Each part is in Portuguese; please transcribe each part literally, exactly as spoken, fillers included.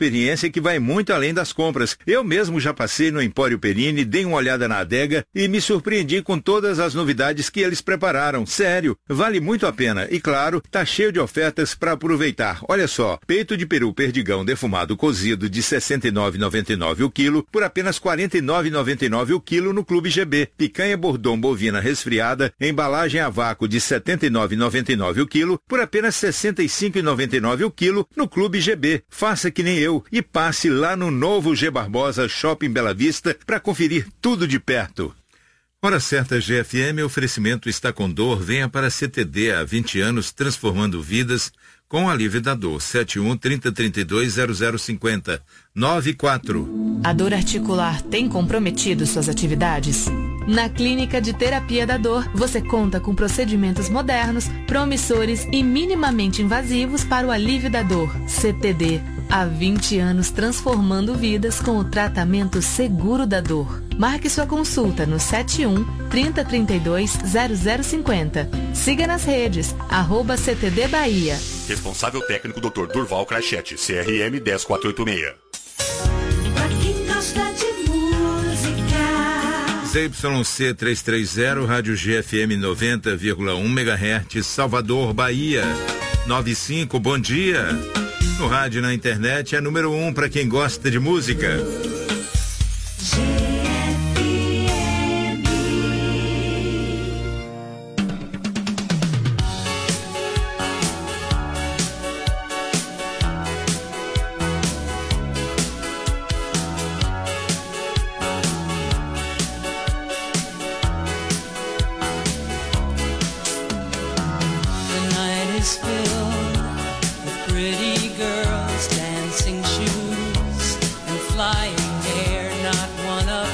experiência que vai muito além das compras. Eu mesmo já passei no Empório Perini, dei uma olhada na adega e me surpreendi com todas as novidades que eles prepararam. Sério, vale muito a pena. E claro, tá cheio de ofertas para aproveitar. Olha só, peito de peru perdigão defumado cozido de sessenta e nove reais e noventa e nove centavos o quilo por apenas quarenta e nove reais e noventa e nove centavos o quilo no Clube G B. Picanha bordon bovina resfriada, embalagem a vácuo de setenta e nove reais e noventa e nove centavos o quilo por apenas sessenta e cinco reais e noventa e nove centavos o quilo no Clube G B. Faça que nem eu e passe lá no novo G Barbosa Shopping Bela Vista para conferir tudo de perto. Hora certa G F M, oferecimento está com dor, venha para a C T D há vinte anos transformando vidas com alívio da dor. sete um, trinta, trinta e dois, zero zero cinquenta, nove quatro. A dor articular tem comprometido suas atividades? Na Clínica de Terapia da Dor, você conta com procedimentos modernos, promissores e minimamente invasivos para o alívio da dor. C T D, há vinte anos transformando vidas com o tratamento seguro da dor. Marque sua consulta no sete um, trinta, trinta e dois, zero zero cinquenta. Siga nas redes, arroba C T D Bahia. Responsável técnico doutor Durval Crachete, C R M um zero quatro oito seis. Pra quem gosta de música. Z Y C trezentos e trinta, Rádio G F M noventa vírgula um megahertz, Salvador, Bahia. noventa e cinco, bom dia. No rádio e na internet é número um para quem gosta de música. Flying there, not one of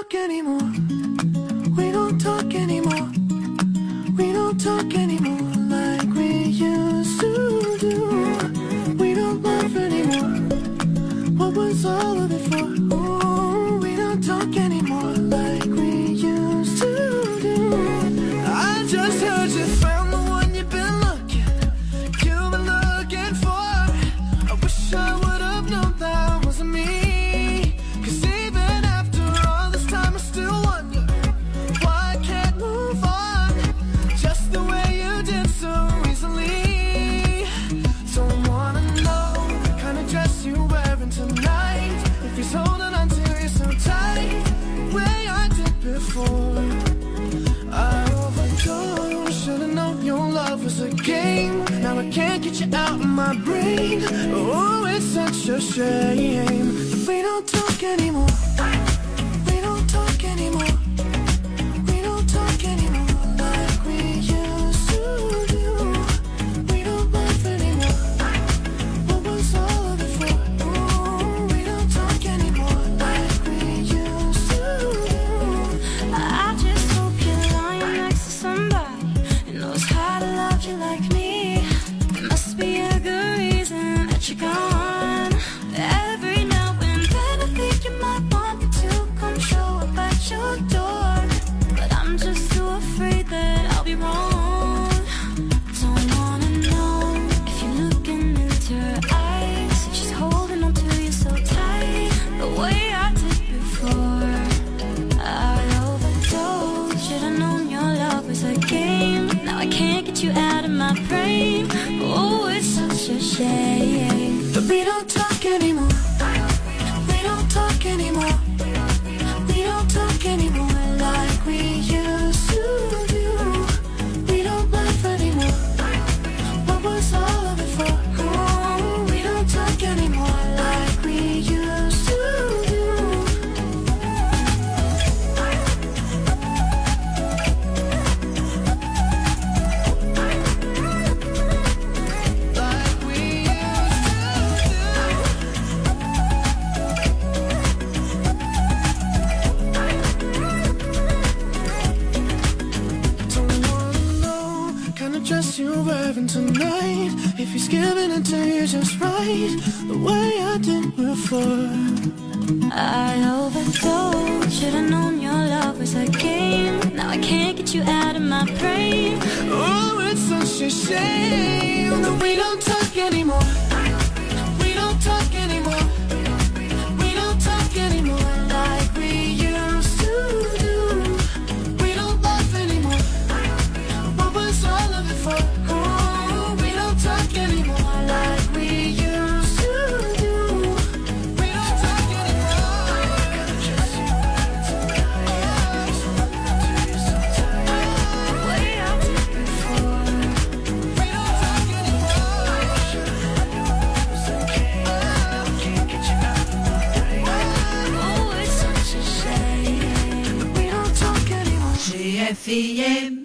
talk anymore. We don't talk anymore. We don't talk anymore like we used to do. We don't laugh anymore. What was all of it for? Ooh, we don't talk anymore like we used to do. I just heard you found the one you've been looking, you've been looking for. I wish I would have known that wasn't me. Cause even after all this time I still wonder why I can't move on just the way you did so easily. Don't wanna know the kind of dress you're wearing tonight, if he's holding on to you so tight, the way I did before. I overdosed, should've known your love was a game. Now I can't get you out of my brain. Oh, it's such a shame that we don't talk anymore. We don't talk anymore. We don't talk anymore like we used to do. We don't laugh anymore. What was all of it for? Ooh, we don't talk anymore like we used to do. I just hope you're lying next to somebody who knows how to love you like me. There must be a good reason that you're gone. Every now and then I think you might want me to come show up at your door, but I'm just too afraid that I'll be wrong. Don't wanna know if you're looking into her eyes, if she's holding on to you so tight, the way I did before. I overdosed, should've known your love was a game. Now I can't get you out of my brain. Oh, it's such a shame But we don't talk anymore. We don't talk anymore. We don't talk anymore like we used to do. We don't laugh anymore. What was all of it for? Oh, we don't talk anymore like we used to do. Like we used to do. Don't wanna know kind of dress you're wearing tonight, if he's giving it to you just right, the way I did before. I overdosed, should've known your love was a game. Now I can't get you out of my brain. Oh, it's such a shame that we don't talk anymore. We don't talk anymore. We don't talk anymore like we used to do. We don't laugh anymore. What was all of it for? Oh, we don't talk anymore like we used to do. We don't talk anymore. The way I did before. We don't talk anymore. Can't get you out of my brain. Oh, it's such a shame. We don't talk anymore. G F M.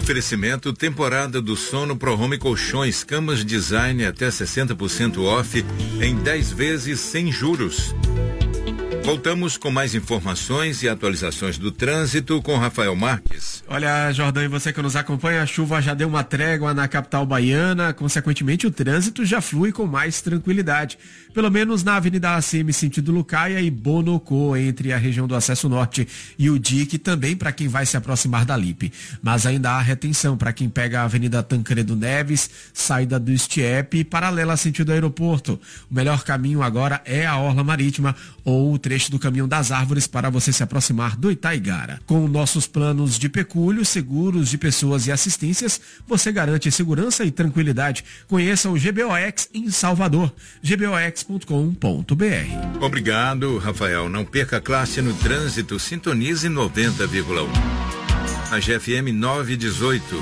Oferecimento temporada do sono Pro Home Colchões, camas design até sessenta por cento off em dez vezes sem juros. Voltamos com mais informações e atualizações do trânsito com Rafael Marques. Olha, Jordão, e você que nos acompanha, a chuva já deu uma trégua na capital baiana, consequentemente o trânsito já flui com mais tranquilidade, pelo menos na Avenida A C M sentido Lucaia e Bonocô, entre a região do Acesso Norte e o D I C, também para quem vai se aproximar da Lipe. Mas ainda há retenção para quem pega a Avenida Tancredo Neves, saída do Estiepe, paralela sentido aeroporto. O melhor caminho agora é a Orla Marítima ou o trecho do Caminho das Árvores para você se aproximar do Itaigara. Com nossos planos de pecúlio, seguros de pessoas e assistências, você garante segurança e tranquilidade. Conheça o G B O X em Salvador, g b o x ponto com ponto b r. Obrigado, Rafael. Não perca a classe no trânsito, sintonize noventa vírgula um. A G F M nove dezoito.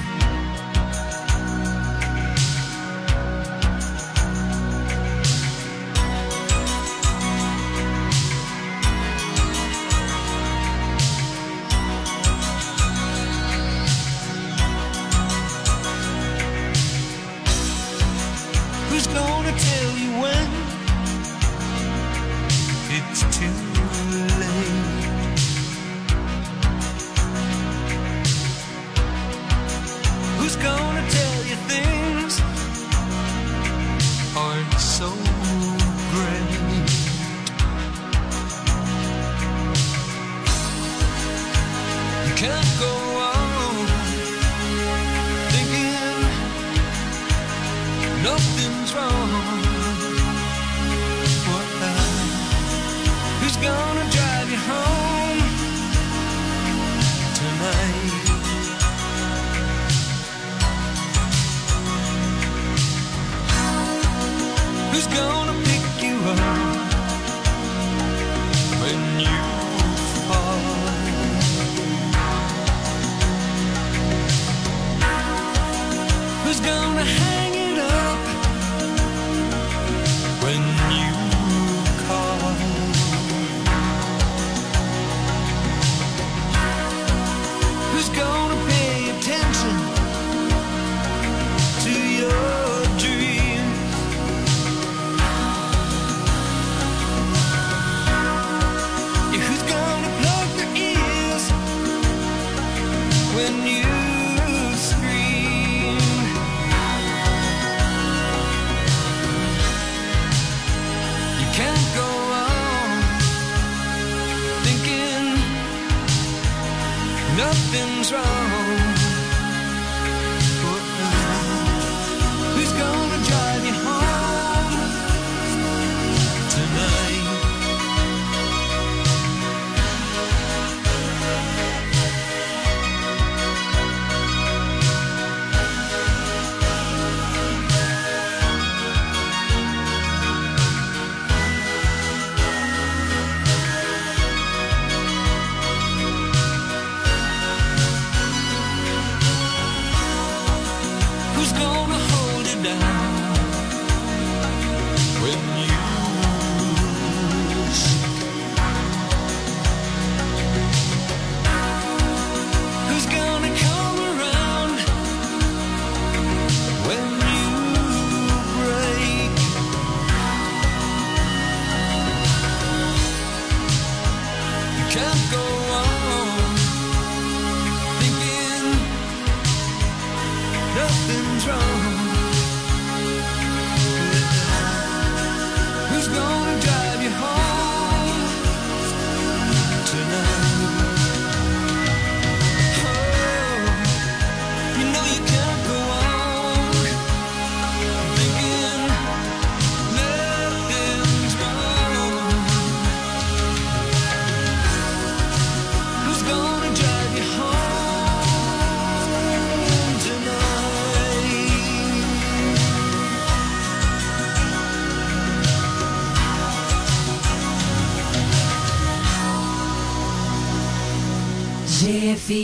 G F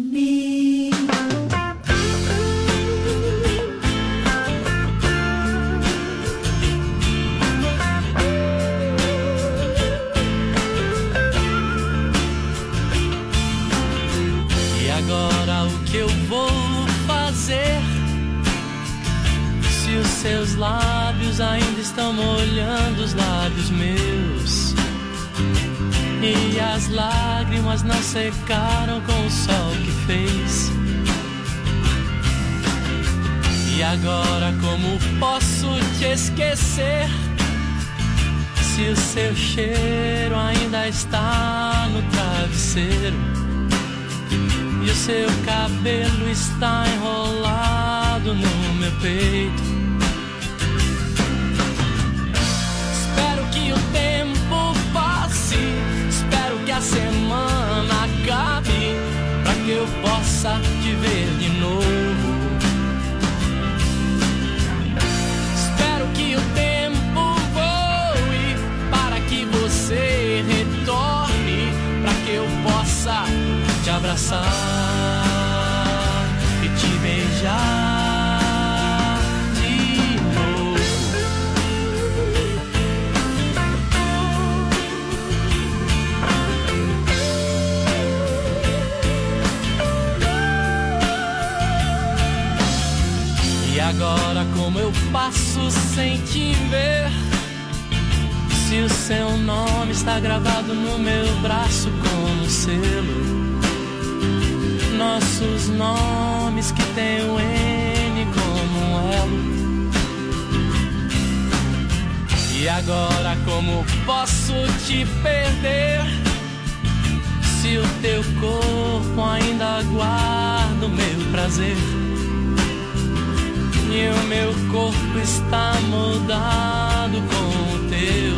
M. E agora o que eu vou os seus lábios ainda estão molhando os lábios meus, e as lágrimas não secaram com o sol que fez. E agora como posso te esquecer, se o seu cheiro ainda está no travesseiro e o seu cabelo está enrolado no meu peito. Espero que o tempo passe, espero que a semana acabe, pra que eu possa te ver de novo. Espero que o tempo voe para que você retorne, pra que eu possa te abraçar e te beijar de novo. E agora como eu passo sem te ver, se o seu nome está gravado no meu braço como selo, nossos nomes que tem o N como um elo. E agora como posso te perder, se o teu corpo ainda guarda o meu prazer, e o meu corpo está moldado com o teu.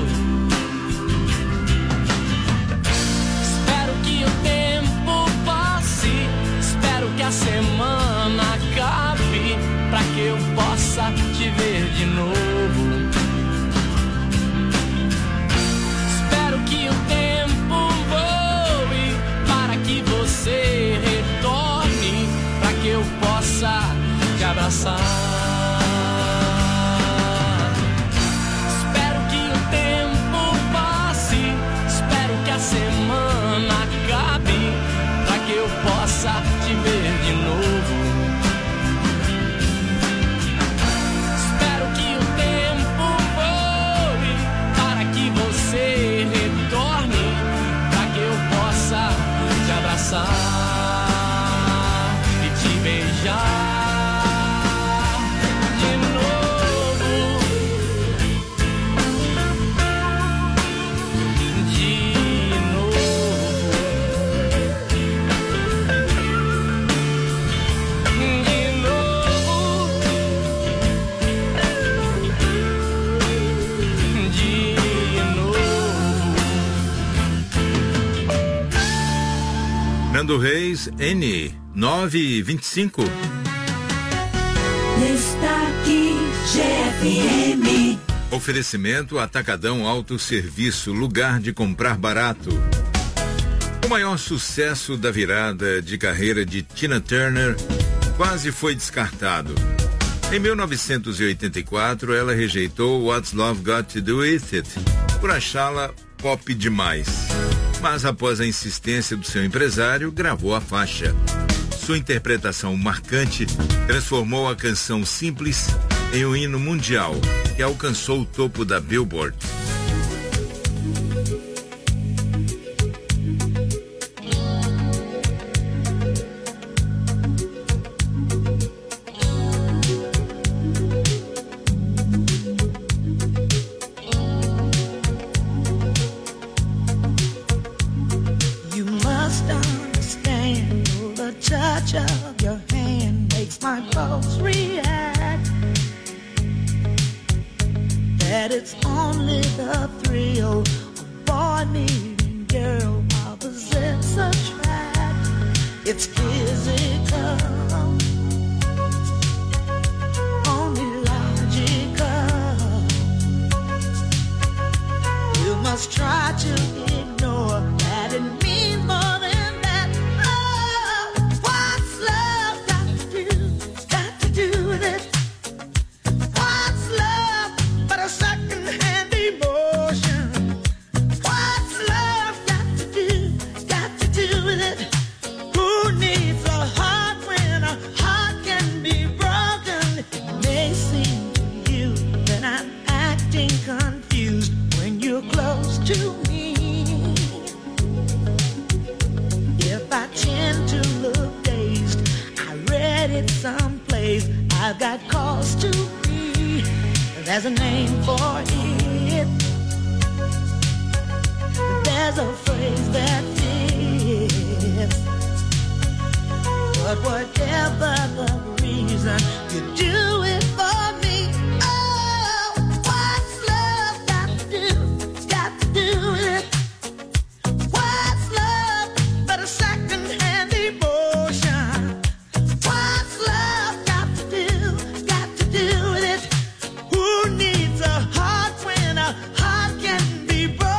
Espero que o tempo passe, espero que a semana acabe, pra que eu possa te ver de novo. Espero que o tempo voe para que você retorne, pra que eu possa te abraçar. Espero que o tempo passe, espero que a semana acabe, pra que eu possa te ver de novo. Espero que o tempo voe para que você retorne, pra que eu possa te abraçar e te beijar. Nando Reis, N nove e vinte e cinco. Destaque G F M. Oferecimento Atacadão Autosserviço, lugar de comprar barato. O maior sucesso da virada de carreira de Tina Turner quase foi descartado. Em mil novecentos e oitenta e quatro, ela rejeitou What's Love Got to Do With It por achá-la pop demais. Mas após a insistência do seu empresário, gravou a faixa. Sua interpretação marcante transformou a canção simples em um hino mundial que alcançou o topo da Billboard. Who needs a heart when place I've got cause to be. There's a name for it. There's a phrase that fits. But whatever the reason, you do it for me. Oh, what's love got to do? It's got to do with it. What's love but a second-hand emotion? What's love got to do? Got to do with it. Who needs a heart when a heart can be broken?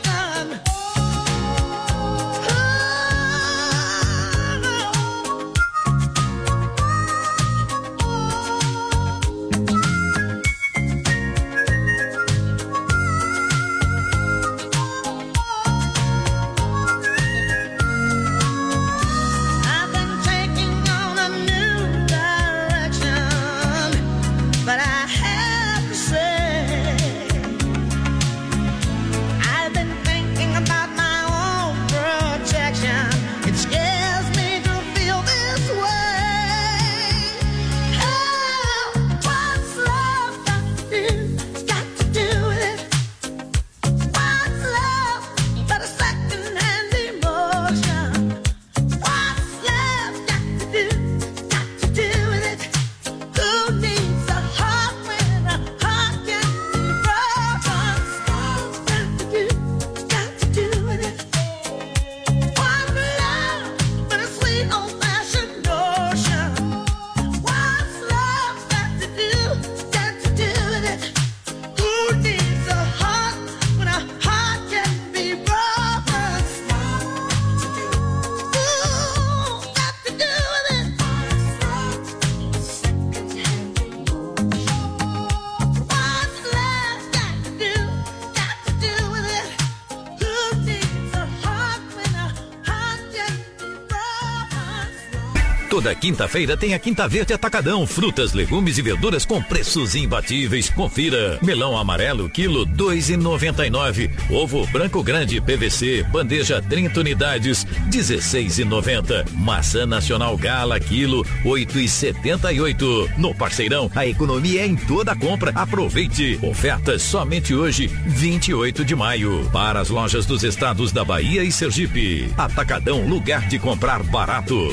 Toda quinta-feira tem a Quinta Verde Atacadão, frutas, legumes e verduras com preços imbatíveis. Confira: melão amarelo, quilo dois e noventa e nove. Ovo branco grande P V C, bandeja trinta unidades, dezesseis e noventa. Maçã nacional Gala, quilo oito e setenta e oito. No Parceirão, a economia é em toda a compra. Aproveite. Ofertas somente hoje, vinte e oito de maio. Para as lojas dos estados da Bahia e Sergipe. Atacadão, lugar de comprar barato.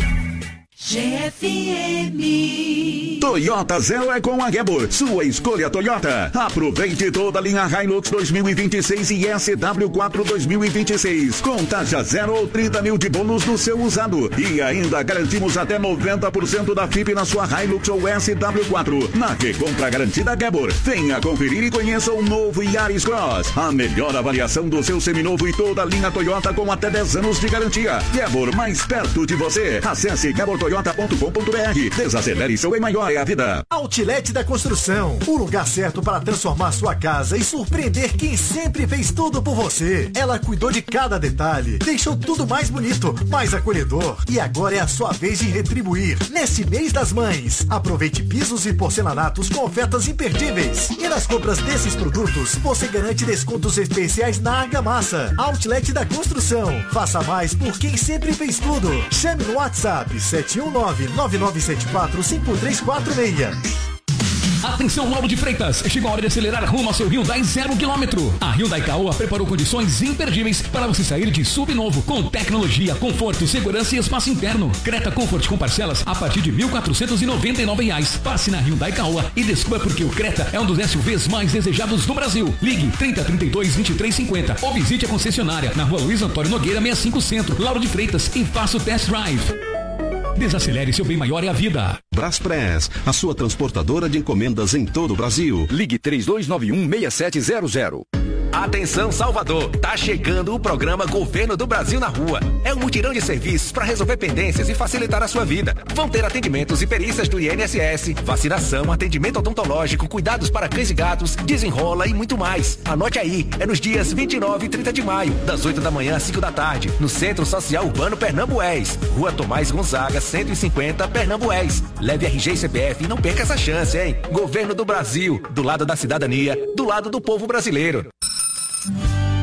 G F M. Toyota Zero é com a Gebor, sua escolha Toyota. Aproveite toda a linha Hilux dois mil e vinte e seis e S W quatro dois mil e vinte e seis, com taxa zero ou trinta mil de bônus no seu usado. E ainda garantimos até noventa por cento da F I P na sua Hilux ou S W quatro. Na recompra garantida Gebor, venha conferir e conheça o novo Yaris Cross. A melhor avaliação do seu seminovo e toda a linha Toyota com até dez anos de garantia. Gebor, mais perto de você. Acesse gebor toyota ponto com ponto b r. Desacelere seu em maior é a vida. Outlet da Construção, o lugar certo para transformar sua casa e surpreender quem sempre fez tudo por você. Ela cuidou de cada detalhe, deixou tudo mais bonito, mais acolhedor. E agora é a sua vez de retribuir. Nesse mês das mães, aproveite pisos e porcelanatos com ofertas imperdíveis. E nas compras desses produtos, você garante descontos especiais na Argamassa. Outlet da Construção. Faça mais por quem sempre fez tudo. Chame no WhatsApp sete um nove, nove nove sete quatro, cinco três quatro seis. Atenção, Lauro de Freitas, chegou a hora de acelerar rumo ao seu Hyundai zero quilômetro. A Hyundai Caoa preparou condições imperdíveis para você sair de subnovo com tecnologia, conforto, segurança e espaço interno. Creta Comfort com parcelas a partir de mil quatrocentos e noventa e nove reais. Passe na Hyundai Caoa e descubra porque o Creta é um dos S U Vs mais desejados do Brasil. Ligue trinta, trinta e dois, vinte e três, cinquenta ou visite a concessionária na rua Luiz Antônio Nogueira sessenta e cinco Centro, Lauro de Freitas, e faça o test drive. Desacelere, seu bem maior é a vida. Braspress, a sua transportadora de encomendas em todo o Brasil. Ligue três dois nove um, seis sete zero zero. Atenção, Salvador, tá chegando o programa Governo do Brasil na Rua. É um mutirão de serviços para resolver pendências e facilitar a sua vida. Vão ter atendimentos e perícias do I N S S, vacinação, atendimento odontológico, cuidados para cães e gatos, desenrola e muito mais. Anote aí, é nos dias vinte e nove e trinta de maio, das oito da manhã às cinco da tarde, no Centro Social Urbano Pernambués, Rua Tomás Gonzaga, cento e cinquenta, Pernambués. Leve R G e C P F e não perca essa chance, hein? Governo do Brasil, do lado da cidadania, do lado do povo brasileiro.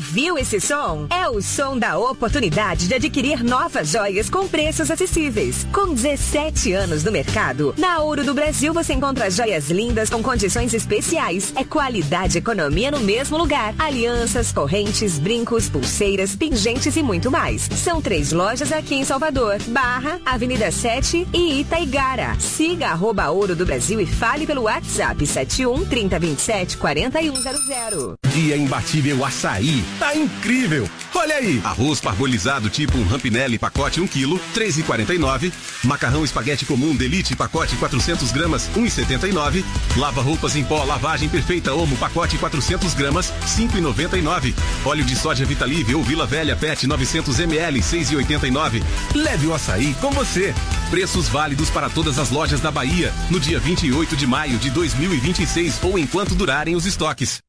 Ouviu esse som? É o som da oportunidade de adquirir novas joias com preços acessíveis. Com dezessete anos no mercado, na Ouro do Brasil você encontra joias lindas com condições especiais. É qualidade e economia no mesmo lugar. Alianças, correntes, brincos, pulseiras, pingentes e muito mais. São três lojas aqui em Salvador, Barra, Avenida sete e Itaigara. Siga arroba Ouro do Brasil e fale pelo WhatsApp sete um, trinta, vinte e sete, quarenta e um zero zero. Dia imbatível açaí. Tá incrível. Olha aí. Arroz parbolizado tipo um Rampinelli pacote um quilo, três reais e quarenta e nove. Macarrão espaguete comum Delite pacote quatrocentos gramas, um real e setenta e nove. Lava roupas em pó lavagem perfeita Omo pacote quatrocentos gramas, cinco reais e noventa e nove. Óleo de soja Vitalive ou Vila Velha Pet novecentos mililitros, seis reais e oitenta e nove. Leve o açaí com você. Preços válidos para todas as lojas da Bahia no dia vinte e oito de maio de dois mil e vinte e seis ou enquanto durarem os estoques.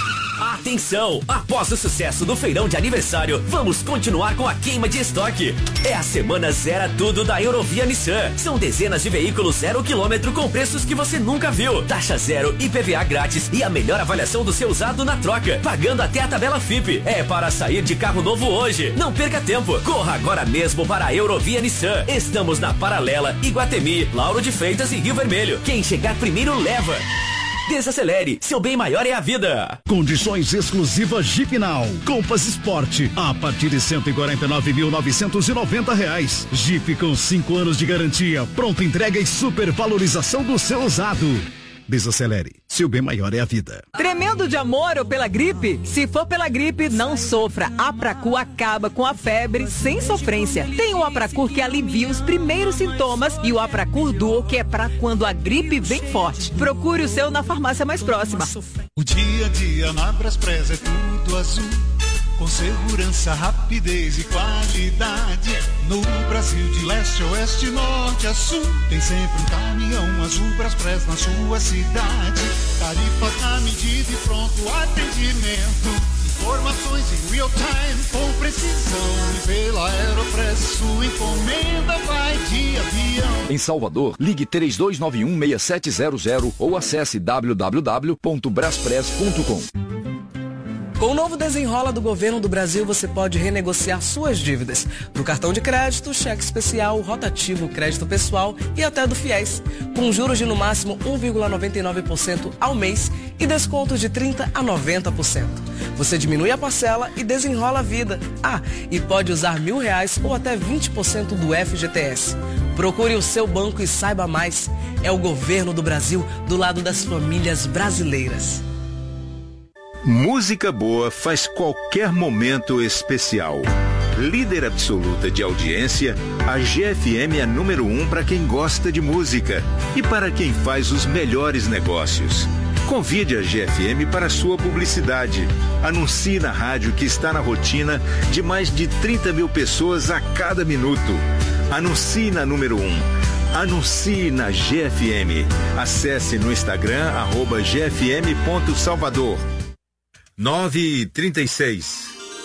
Atenção! Após o sucesso do feirão de aniversário, vamos continuar com a queima de estoque. É a semana Zera Tudo da Eurovia Nissan. São dezenas de veículos zero quilômetro com preços que você nunca viu. Taxa zero, I P V A grátis e a melhor avaliação do seu usado na troca, pagando até a tabela F I P. É para sair de carro novo hoje. Não perca tempo. Corra agora mesmo para a Eurovia Nissan. Estamos na Paralela, Iguatemi, Lauro de Freitas e Rio Vermelho. Quem chegar primeiro leva. Desacelere, seu bem maior é a vida. Condições exclusivas Jeep Now. Compass Sport a partir de cento e quarenta e nove mil novecentos e noventa reais. Jeep com cinco anos de garantia, pronta entrega e supervalorização do seu usado. Desacelere, seu bem maior é a vida. Tremendo de amor ou pela gripe? Se for pela gripe, não sofra. A Apracur acaba com a febre sem sofrência. Tem o Apracur que alivia os primeiros sintomas e o Apracur Duo que é pra quando a gripe vem forte. Procure o seu na farmácia mais próxima. O dia a dia na Braspress é tudo azul. Com segurança, rapidez e qualidade. No Brasil, de leste a oeste, norte a sul, tem sempre um caminhão azul Braspress na sua cidade. Tarifas na medida e pronto atendimento. Informações em real time, com precisão. E pela Aeropress, sua encomenda vai de avião. Em Salvador, ligue três dois nove um, seis sete zero zero ou acesse w w w ponto braspress ponto com. Com o novo Desenrola do Governo do Brasil, você pode renegociar suas dívidas. Do cartão de crédito, cheque especial, rotativo, crédito pessoal e até do FIES. Com juros de no máximo um vírgula noventa e nove por cento ao mês e descontos de trinta por cento a noventa por cento. Você diminui a parcela e desenrola a vida. Ah, e pode usar mil reais ou até vinte por cento do F G T S. Procure o seu banco e saiba mais. É o Governo do Brasil do lado das famílias brasileiras. Música boa faz qualquer momento especial. Líder absoluta de audiência, a G F M é número um para quem gosta de música e para quem faz os melhores negócios. Convide a G F M para sua publicidade. Anuncie na rádio que está na rotina de mais de trinta mil pessoas a cada minuto. Anuncie na número um. Anuncie na G F M. Acesse no Instagram, arroba G F M ponto Salvador. nove e trinta e seis.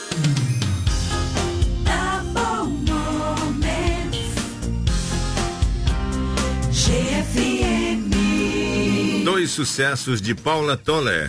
G F M. Dois sucessos de Paula Toller.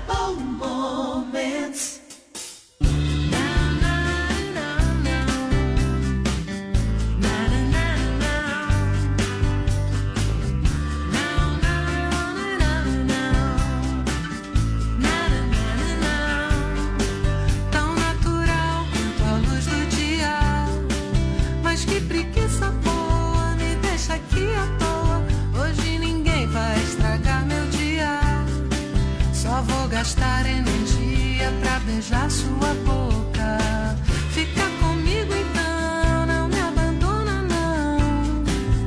Gastar energia pra beijar sua boca. Fica comigo então, não me abandona não.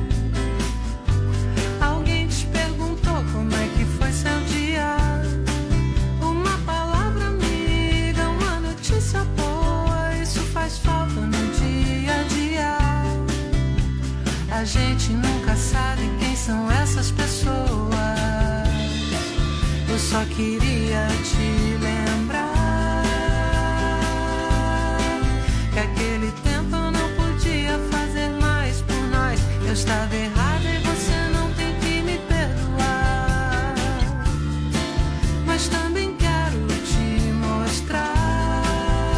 Alguém te perguntou como é que foi seu dia? Uma palavra amiga, uma notícia boa, isso faz falta no dia a dia. A gente nunca sabe quem são essas pessoas. Eu só queria te lembrar que aquele tempo eu não podia fazer mais por nós. Eu estava errada e você não tem que me perdoar. Mas também quero te mostrar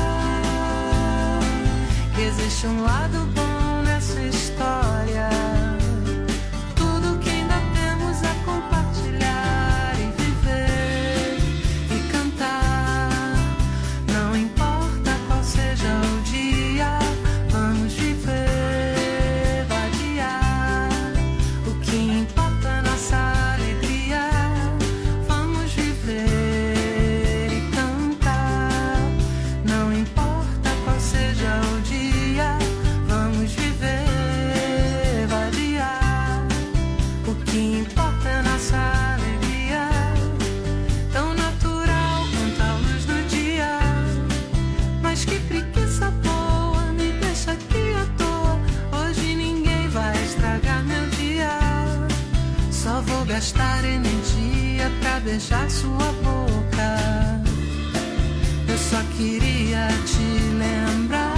que importa é nossa alegria, tão natural quanto a luz do dia. Mas que preguiça boa, me deixa aqui à toa. Hoje ninguém vai estragar meu dia. Só vou gastar energia pra beijar sua boca. Eu só queria te lembrar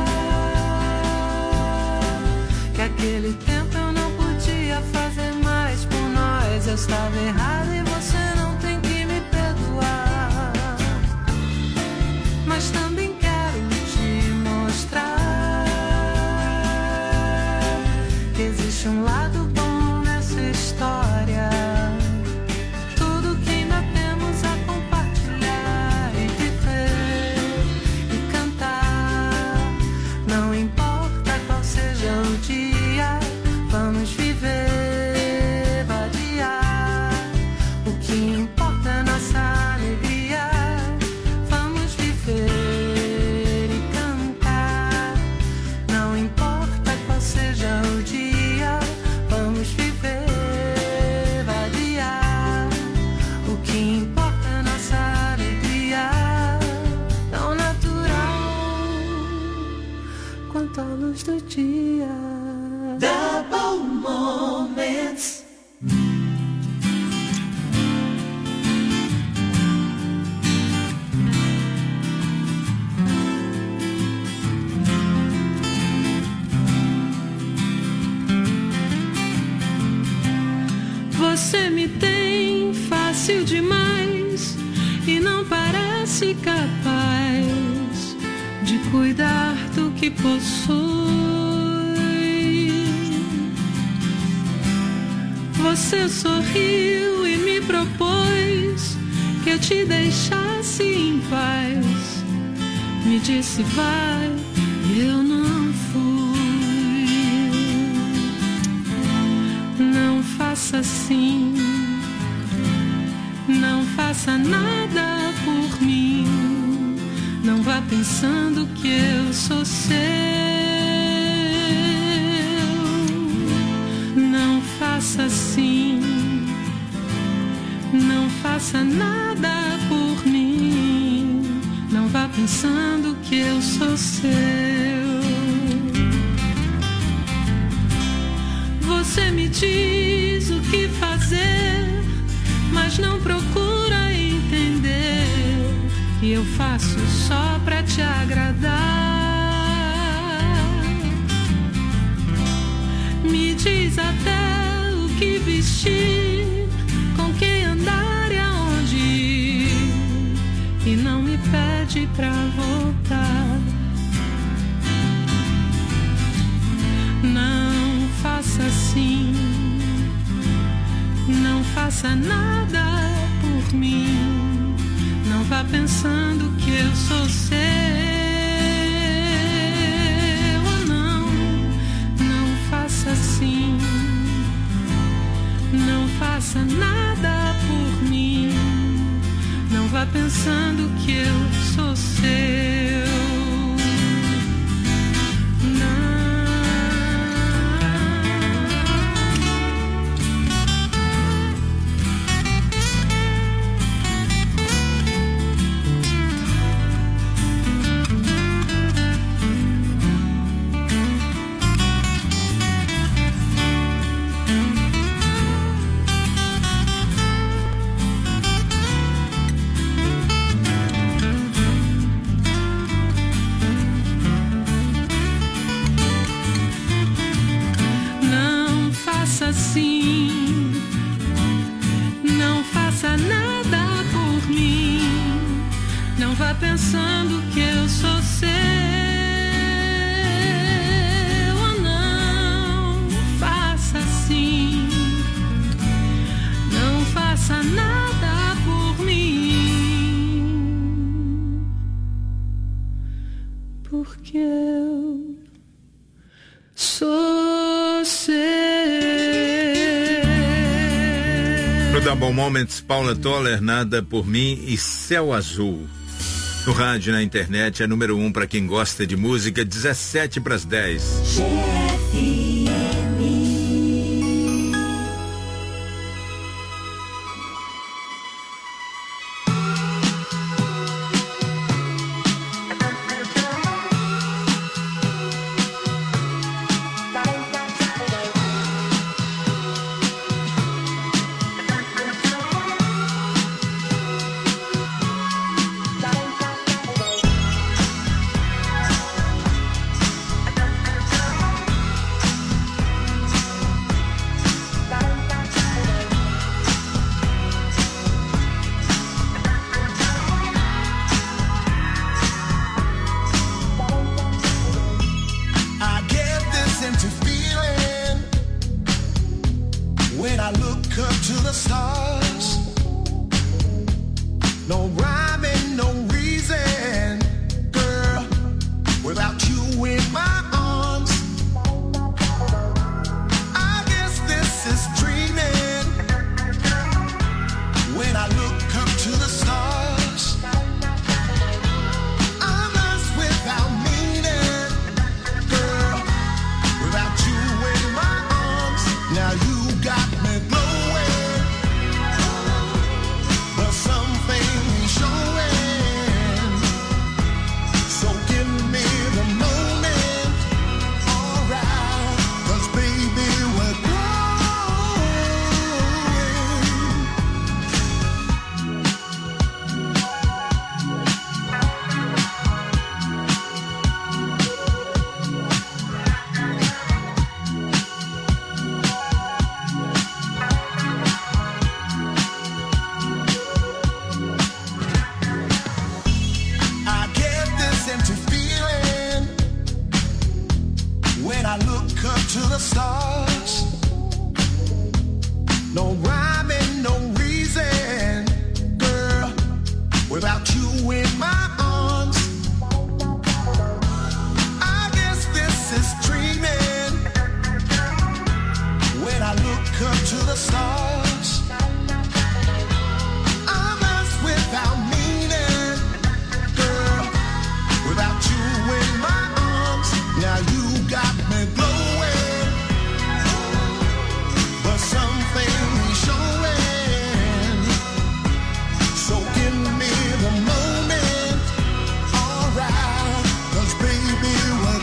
que aquele tempo eu não podia fazer mais por nós. Eu estava errada e você não tem que me perdoar. Mas também quero te mostrar que existe um lado bom nessa história. Tudo que ainda temos a compartilhar e viver e cantar. Não importa qual seja o dia, vamos viver, vadiar. O que importa é nossa alegria. Vamos viver e cantar. Não importa qual seja o dia, vamos viver, vadiar. O que importa é nossa alegria, tão natural quanto a luz do dia. Double Moments. Você me tem fácil demais e não parece capaz de cuidar do que possui. Você sorriu e me propôs que eu te deixasse em paz. Me disse vai e eu não fui. Não faça assim, não faça nada por mim. Não vá pensando que eu sou seu. Não faça assim, não faça nada por mim. Não vá pensando que eu sou seu. Você me diz o que fazer, mas não procura entender. E eu faço só pra te agradar. Me diz até o que vestir, com quem andar e aonde ir. E não me pede pra voltar. Não faça assim, não faça nada por mim. Não vá pensando que eu sou seu. Oh, não, não faça assim, não faça nada por mim. Não vá pensando que eu sou seu. Assim, não faça nada por mim. Não vá pensando que eu sou seu. Oh, não faça assim, não faça nada por mim, porque eu sou seu. No Double Moments, Paula Toller, Nada por Mim e Céu Azul. No rádio e na internet é número um para quem gosta de música, dezessete para as dez. stars. No rhyme and no reason, girl, without you in my arms. I guess this is dreaming when I look up to the stars. I'm lost without meaning, girl, without you in my arms. Now you got me glowing, but something ain't showing. So give me the moment, alright, 'cause baby we're growing. I get this empty feeling when I look up to the stars. No rhyme and no reason, girl, without you in my arms. I guess this is dreaming when I look up to the stars. I'm lost without meaning, girl, without you in my arms. Now you got me glowing, but something ain't showing. So give me the moment, alright, 'cause baby we're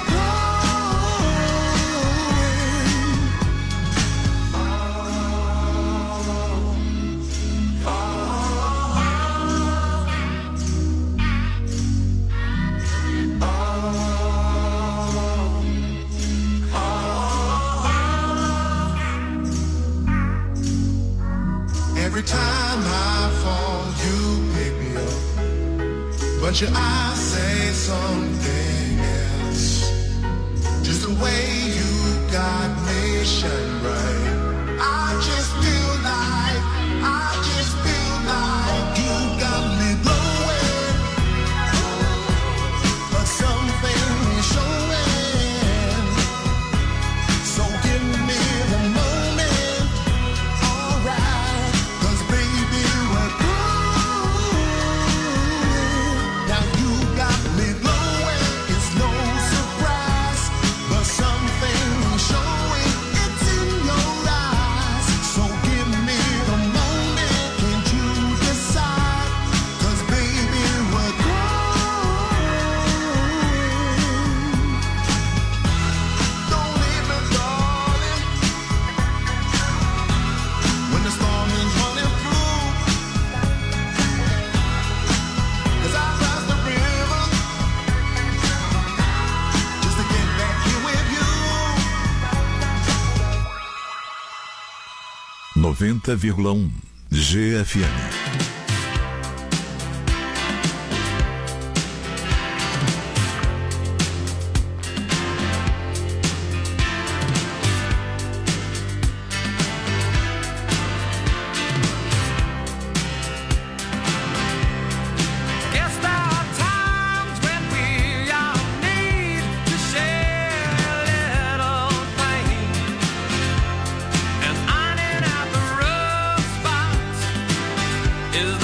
Every time I fall, you pick me up, but your eyes say something else. Just the way you got me shine bright. I just feel like, I just feel like you got me glowing, but something is showing. So give me the moment, alright, 'cause baby we're growing. Now you got me glowing, it's no surprise, but something is showing, it's in your eyes. So give me the moment, can't you decide? 'Cause baby we're growing. Don't leave me, darling, when the storm is running through. 'Cause I cross the river just to get back here with you. noventa vírgula um G F M. Guess there are times when we all need to share a little pain, and ironing out the rough spots is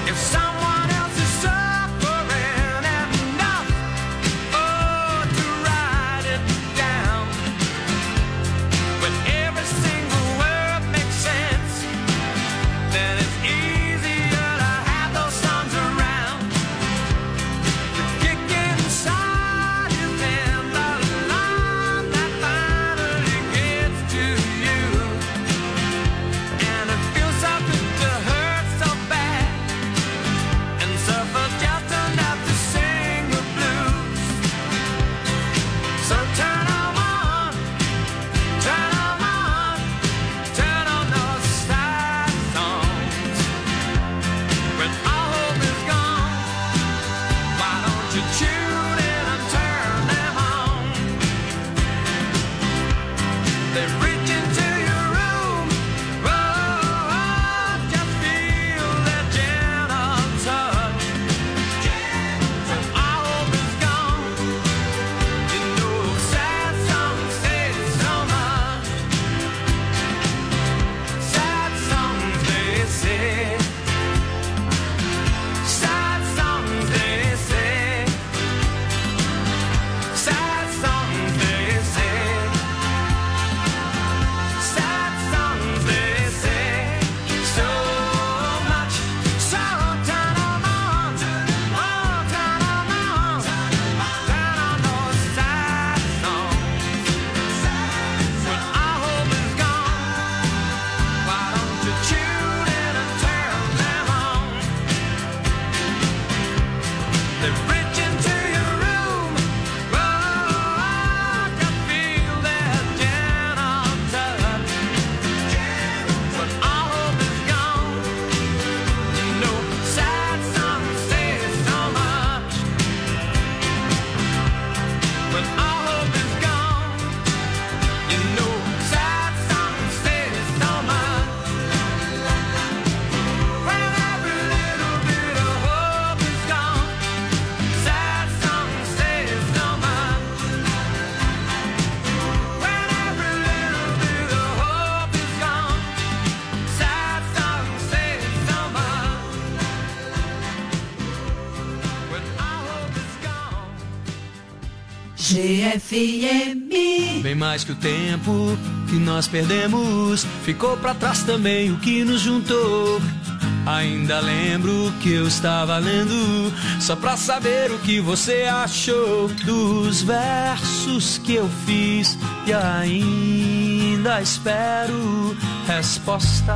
If someone else is suffering enough, oh, to write it down, when every single word makes sense, then it's easier to have those songs around. The kick inside is in the line that finally gets to you, and it feels so good to hurt so bad and suffer just enough to sing the blues. So turn 'em on, turn 'em on, turn on those sad songs. When all hope is gone, why don't you tune in and turn them on? They reach into your room, oh, oh, just feel their gentle touch. When all hope is gone, you know sad songs say so much. Sad songs they say, sad songs they say, sad songs they say, sad songs they say so much. So turn 'em on, oh, turn 'em on, turn on those sad songs. When our hope is gone, why don't you tune in and turn them on? They reach into your room, oh, just feel their gentle touch. When our hope is gone, you know sad songs say so much. When our hope is gone, you know sad songs say so much. When every little bit of hope is gone, sad songs say so much. When every little bit of hope is gone, sad songs say so much. When our hope is gone. G F M. Bem mais que o tempo que nós perdemos, ficou pra trás também o que nos juntou. Ainda lembro que eu estava lendo, só pra saber o que você achou dos versos que eu fiz, e ainda espero resposta.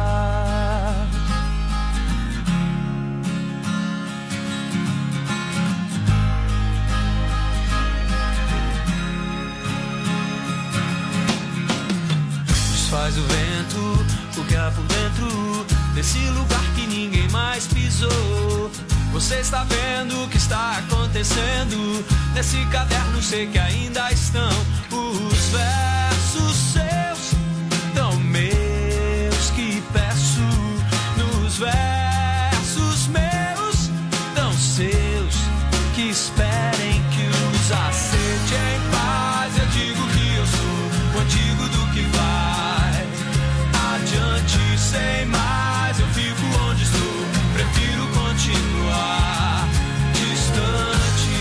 Desfaz o vento, o que há por dentro desse lugar que ninguém mais pisou. Você está vendo o que está acontecendo nesse caderno, sei que ainda estão os versos seus, tão meus que peço. Nos versos meus, tão seus, que esperem que os aceite em paz. Eu digo que eu sou o antigo do que vai adiante sem mais. Eu fico onde estou, prefiro continuar distante.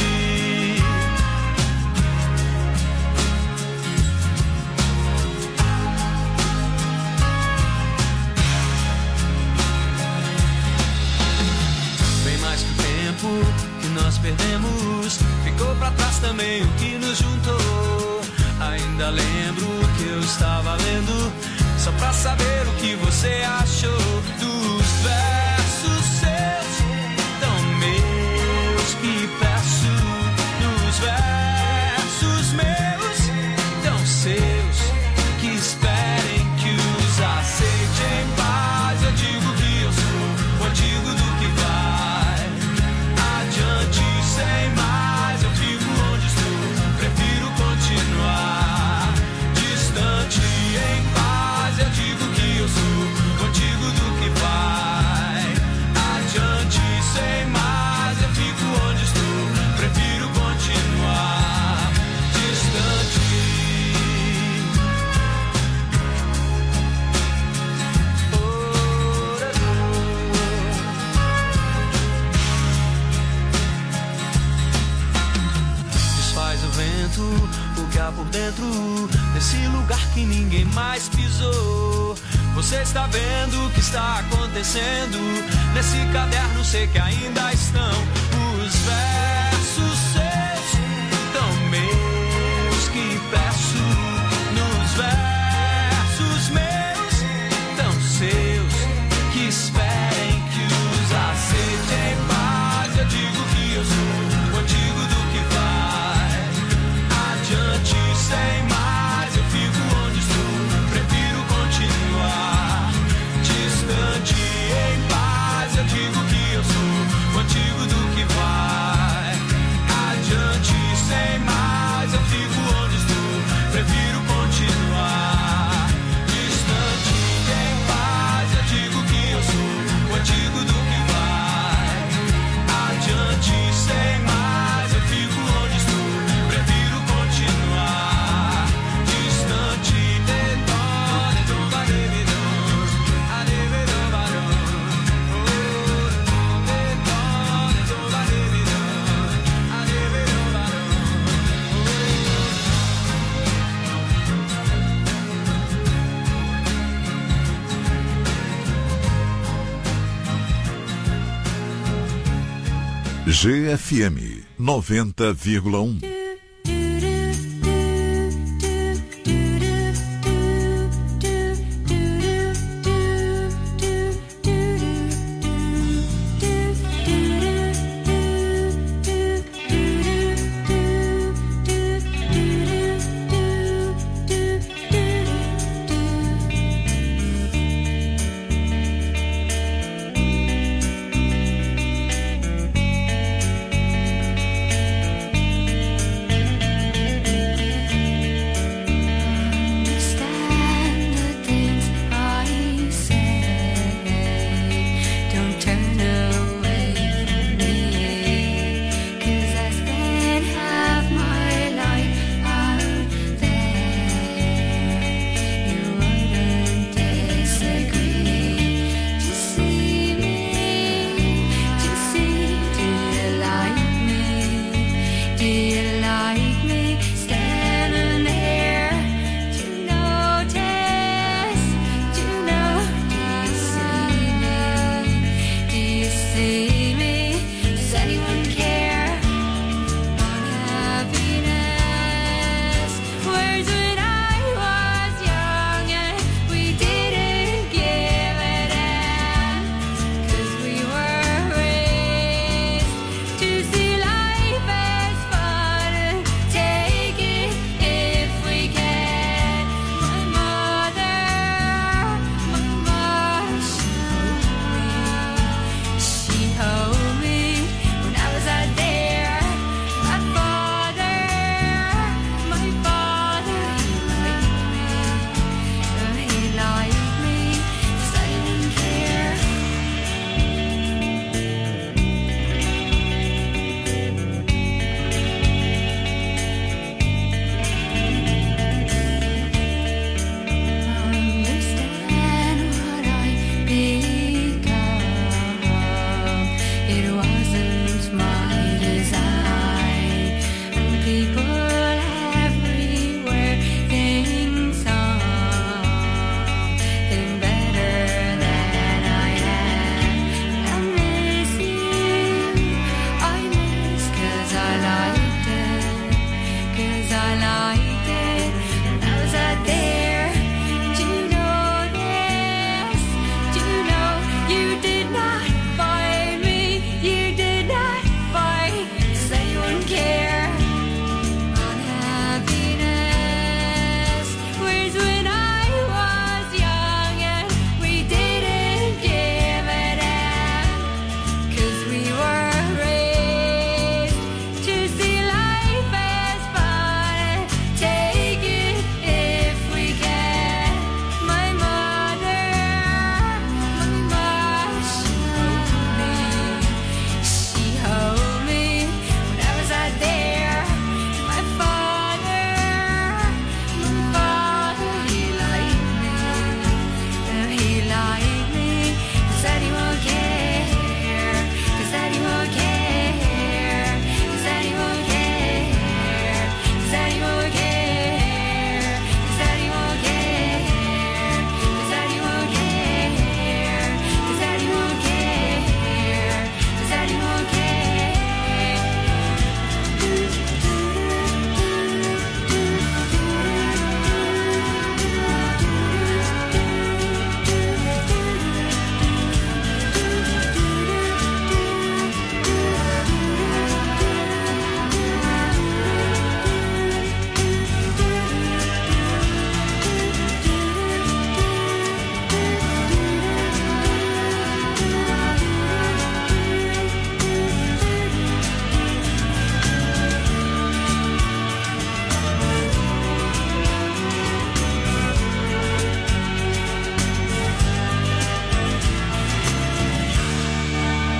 Bem mais que o tempo que nós perdemos, ficou pra trás também o que nos juntou. Ainda lembro que eu estava lendo, só pra saber o que você achou dos versos seus, tão meus que peço. Nos versos meus, tão seus, que esperem que os aceite em paz. Eu digo que eu sou o antigo do que vai adiante sem mais. Eu fico onde estou, prefiro continuar distante em paz. Eu digo que eu sou o antigo do que vai adiante sem mais. Eu fico onde estou, prefiro continuar distante. está por dentro desse lugar que ninguém mais pisou. Você está vendo o que está acontecendo nesse caderno, sei que ainda estão os versos seus, tão meus que peço nos versos meus, tão seus que esperem que os aceite em paz. Eu digo que eu sou o antigo do que vai adiante sem mais. Eu fico onde estou, prefiro continuar distante em paz. Eu digo que eu sou o antigo do que vai adiante sem mais. Eu fico onde estou, prefiro continuar distante em paz. Eu digo que eu sou o antigo do que vai adiante sem mais. Eu fico onde estou, prefiro continuar distante de dó, de dó, ba, de, de, dó, a, de, de, dó, ba, dó, oh, de dó, de dó, ba, de, de, dó, a, de, de, dó, ba, dó, G F M noventa vírgula um.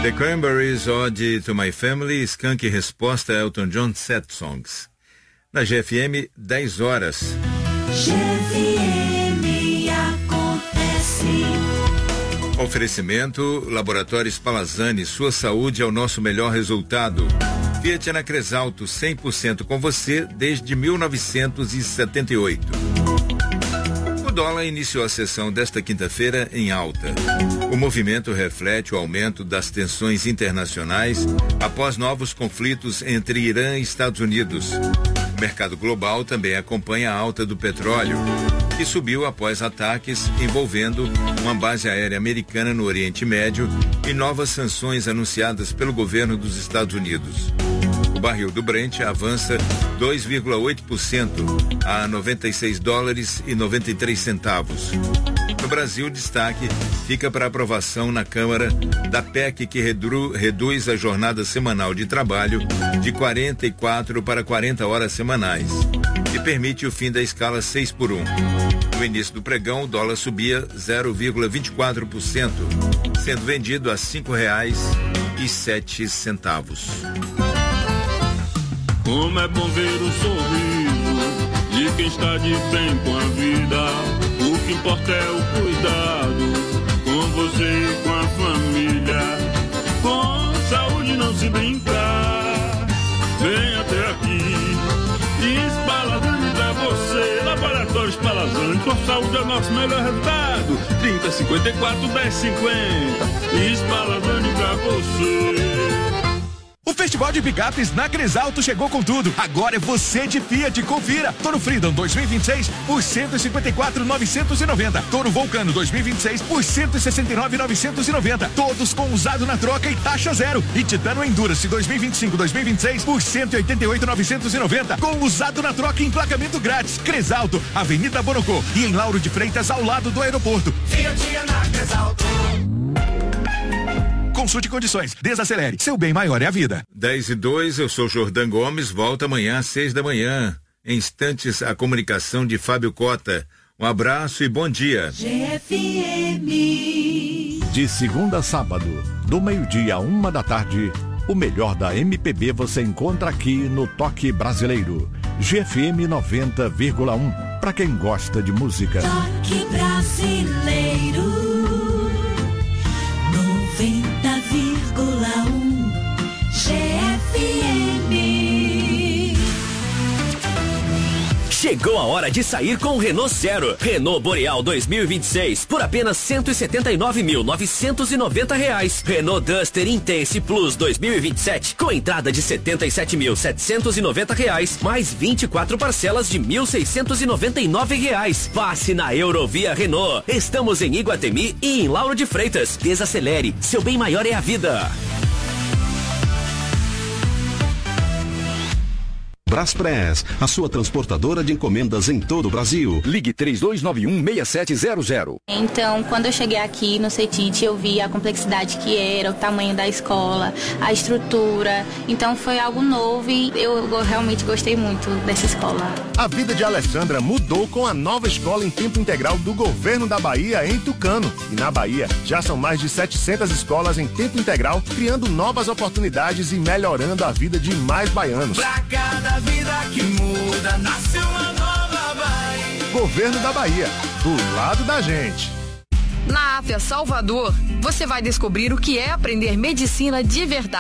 The Cranberries, Ode to My Family, Skunk Resposta, Elton John, Set Songs. Na G F M, dez horas. G F M acontece. Oferecimento, Laboratório Spallanzani, sua saúde é o nosso melhor resultado. Fiat na Cresalto, cem por cento com você desde mil novecentos e setenta e oito. O dólar iniciou a sessão desta quinta-feira em alta. O movimento reflete o aumento das tensões internacionais após novos conflitos entre Irã e Estados Unidos. O mercado global também acompanha a alta do petróleo, que subiu após ataques envolvendo uma base aérea americana no Oriente Médio e novas sanções anunciadas pelo governo dos Estados Unidos. O barril do Brent avança dois vírgula oito por cento a noventa e seis dólares e noventa e três centavos. No Brasil, destaque fica para aprovação na Câmara da P E C que redru, reduz a jornada semanal de trabalho de quarenta e quatro para quarenta horas semanais e permite o fim da escala seis por um. No início do pregão, o dólar subia zero vírgula vinte e quatro por cento, sendo vendido a cinco reais e sete centavos. Como é bom ver o sorriso de quem está de bem com a vida. O que importa é o cuidado com você e com a família. Com saúde não se brinca. Vem até aqui e Spallanzani pra você. Laboratório Spallanzani, com saúde é o nosso melhor resultado. trinta, cinquenta e quatro, dez, cinquenta. E Spallanzani pra você. O Festival de Picapes na Cresalto chegou com tudo. Agora é você de Fiat. Confira. Toro Freedom dois mil e vinte e seis por cento e cinquenta e quatro mil novecentos e noventa. Toro Vulcano dois mil e vinte e seis por cento e sessenta e nove mil novecentos e noventa. Todos com usado na troca e taxa zero. E Titano Endurance dois mil e vinte e cinco dois mil e vinte e seis por cento e oitenta e oito mil novecentos e noventa. Com usado na troca e emplacamento grátis. Cresalto, Avenida Bonocô e em Lauro de Freitas, ao lado do aeroporto. Fiat na Cresalto. Consulte condições, desacelere, seu bem maior é a vida. dez e dois, eu sou Jordan Gomes, volta amanhã às seis da manhã. Em instantes, a comunicação de Fábio Cota. Um abraço e bom dia. G F M. De segunda a sábado, do meio-dia a uma da tarde, o melhor da M P B você encontra aqui no Toque Brasileiro. G F M noventa vírgula um, para quem gosta de música. Toque Brasileiro. noventa vírgula um G F M. Chegou a hora de sair com o Renault Zero. Renault Boreal dois mil e vinte e seis por apenas cento e setenta e nove mil novecentos e noventa reais. Renault Duster Intense Plus dois mil e vinte e sete com entrada de setenta e sete mil setecentos e noventa reais, mais vinte e quatro parcelas de mil seiscentos e noventa e nove reais. Passe na Eurovia Renault. Estamos em Iguatemi e em Lauro de Freitas. Desacelere, seu bem maior é a vida. Braspress, a sua transportadora de encomendas em todo o Brasil. Ligue três dois nove um, seis sete zero zero. Então, quando eu cheguei aqui no CETIT, eu vi a complexidade que era, o tamanho da escola, a estrutura. Então, foi algo novo e eu realmente gostei muito dessa escola. A vida de Alessandra mudou com a nova escola em tempo integral do Governo da Bahia em Tucano. E na Bahia, já são mais de setecentas escolas em tempo integral, criando novas oportunidades e melhorando a vida de mais baianos. Pra cada vida que muda, nasce uma nova Bahia. Governo da Bahia, do lado da gente. Na Afya Salvador, você vai descobrir o que é aprender medicina de verdade.